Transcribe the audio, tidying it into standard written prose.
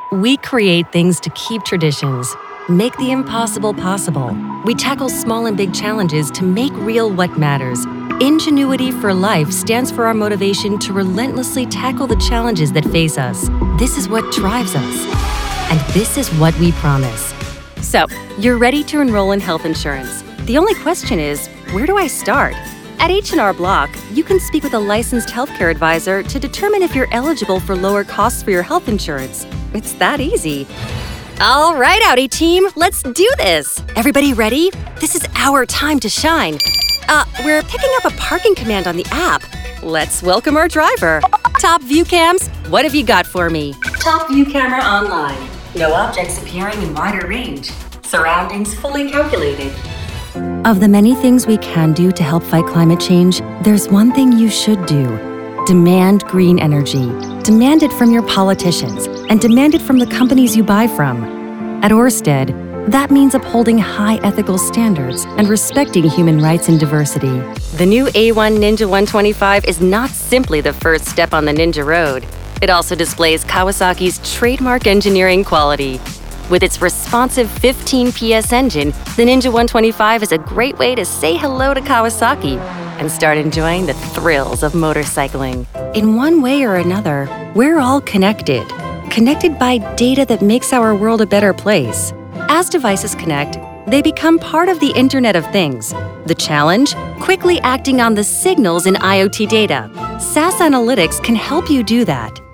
We create things to keep traditions, make the impossible possible. We tackle small and big challenges to make real what matters. Ingenuity for Life stands for our motivation to relentlessly tackle the challenges that face us. This is what drives us. And this is what we promise. So, you're ready to enroll in health insurance. The only question is, where do I start? At H&R Block, you can speak with a licensed healthcare advisor to determine if you're eligible for lower costs for your health insurance. It's that easy. All right, Audi team, let's do this. Everybody ready? This is our time to shine. We're picking up a parking command on the app. Let's welcome our driver. Top view cams, what have you got for me? Top view camera online. No objects appearing in wider range. Surroundings fully calculated. Of the many things we can do to help fight climate change, there's one thing you should do. Demand green energy. Demand it from your politicians, and demand it from the companies you buy from. At Ørsted, that means upholding high ethical standards and respecting human rights and diversity. The new A1 Ninja 125 is not simply the first step on the Ninja Road. It also displays Kawasaki's trademark engineering quality. With its responsive 15 PS engine, the Ninja 125 is a great way to say hello to Kawasaki and start enjoying the thrills of motorcycling. In one way or another, we're all connected. Connected by data that makes our world a better place. As devices connect, they become part of the Internet of Things. The challenge? Quickly acting on the signals in IoT data. SAS Analytics can help you do that.